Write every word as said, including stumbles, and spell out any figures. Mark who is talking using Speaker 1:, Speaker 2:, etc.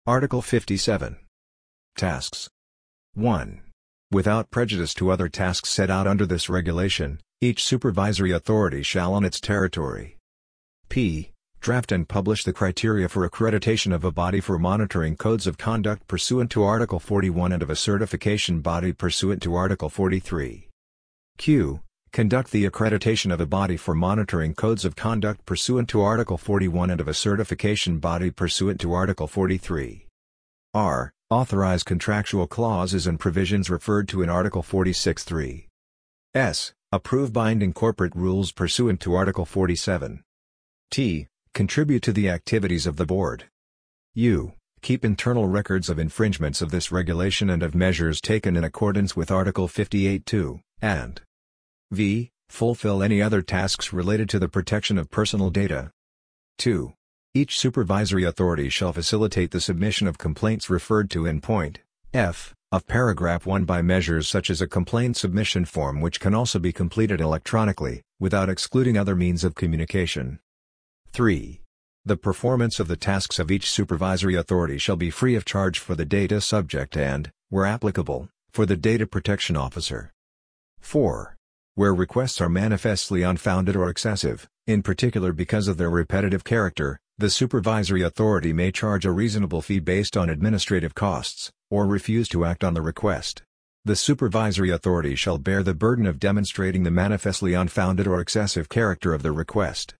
Speaker 1: Article fifty-seven. Tasks. one. Without prejudice to other tasks set out under this regulation, each supervisory authority shall on its territory p. draft and publish the criteria for accreditation of a body for monitoring codes of conduct pursuant to Article forty-one and of a certification body pursuant to Article forty-three. q. Conduct the accreditation of a body for monitoring codes of conduct pursuant to Article forty-one and of a certification body pursuant to Article forty-three. r. Authorize contractual clauses and provisions referred to in Article forty-six point three. s. Approve binding corporate rules pursuant to Article forty-seven. t. Contribute to the activities of the Board. u. Keep internal records of infringements of this regulation and of measures taken in accordance with Article fifty-eight point two, and v. Fulfill any other tasks related to the protection of personal data. two. Each supervisory authority shall facilitate the submission of complaints referred to in point F of paragraph one by measures such as a complaint submission form which can also be completed electronically, without excluding other means of communication. three. The performance of the tasks of each supervisory authority shall be free of charge for the data subject and, where applicable, for the data protection officer. four. Where requests are manifestly unfounded or excessive, in particular because of their repetitive character, the supervisory authority may charge a reasonable fee based on administrative costs, or refuse to act on the request. The supervisory authority shall bear the burden of demonstrating the manifestly unfounded or excessive character of the request.